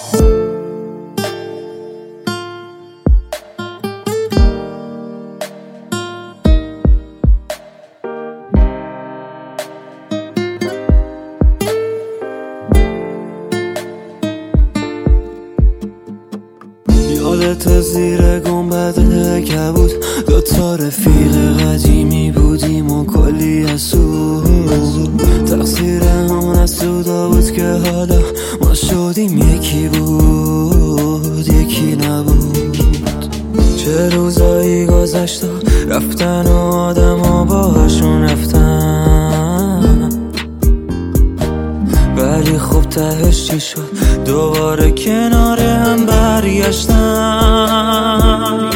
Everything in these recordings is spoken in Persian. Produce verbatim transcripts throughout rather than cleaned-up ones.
یادت زیر گنبد کبود دوتا رفیق قدیمی بودیم و کلی حسود، تقصیر همون حسودا بود که حالا ما شدیم یکی بود یکی نبود. چه روزایی گذشت و رفتن و آدم ها باهاشون رفتن، ولی خوب تهش چی شد دوباره کنار هم برگشتن،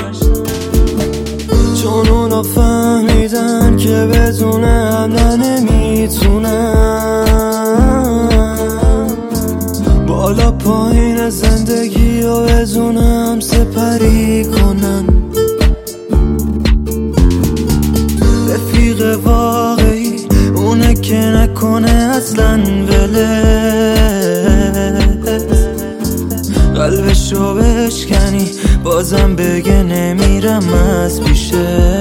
چون اونا فهمیدن که بدون هم نمیتونن بالا پایین زندگی و بدون هم سپری کنن. رفیق واقعی اونه که نکنه اصلا ولت، قلبشو بشکنی بازم بگه نمیرم از پیشت.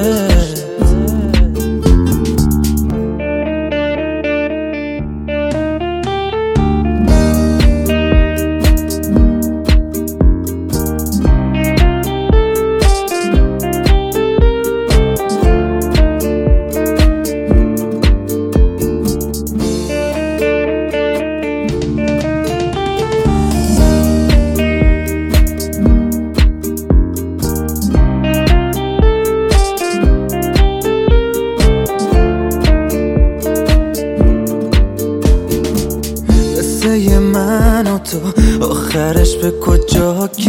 قصه من و تو آخرش به کجا که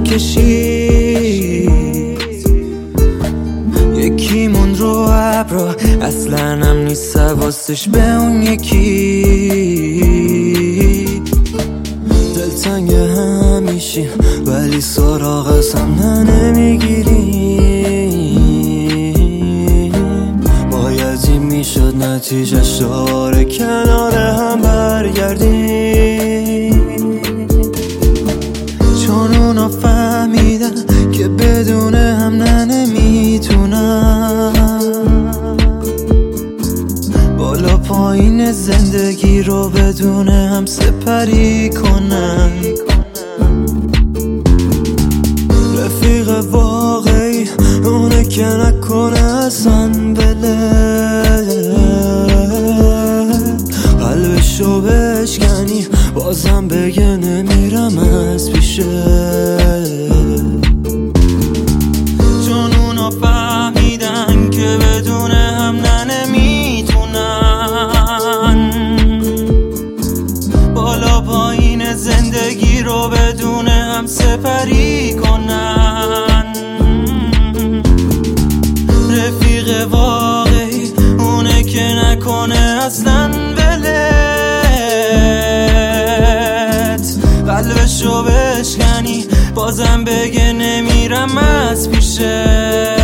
نکشید، یکی مون رو ابرا اصلا هم نیست حواسش به اون یکی. دلتنگ همیشیم ولی سراغ از هم نمیگیریم، باید این میشد نتیجهش دوباره کنار هم برگردیم، چون اونا فهمیدن که بدون هم نمیتونن بالا پایین زندگی رو بدون هم سپری کنن. رفیق واقعی اونه که نکنه اصلا ولت، قلبشو بشکنی بازم بگه نمیرم از پیشت، چون اونا فهمیدن که بدون هم نمیتونن بالا پایین زندگی رو بدون هم سپری کنن. رفیق واقعی اونه که نکنه اصلا ولت، قلبشو بشکنی بازم بگه نمیرم از پیشت.